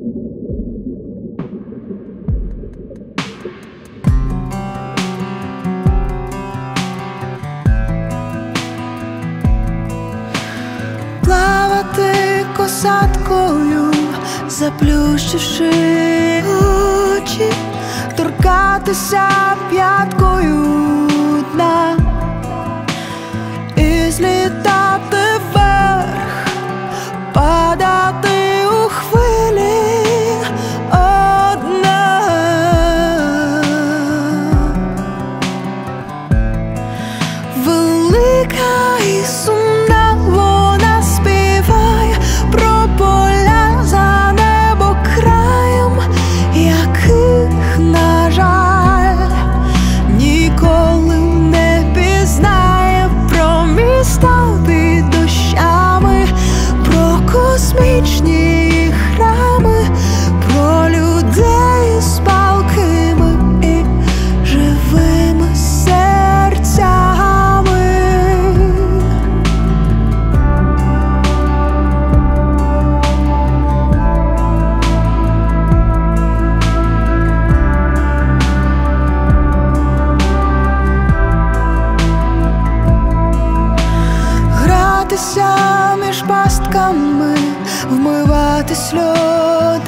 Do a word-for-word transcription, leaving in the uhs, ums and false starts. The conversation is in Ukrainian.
Плавати косаткою, заплющивши очі, торкатися п'яткою дна і злітати вверх, падати у хвилі одна. Велика і сумна вона співає про поля за небо краєм, яких, на жаль, ніколи не пізнає, про міста під дощами, про космічні храми, про людей з палкими і живими серцями. Гратися між пастками, вмивати сльози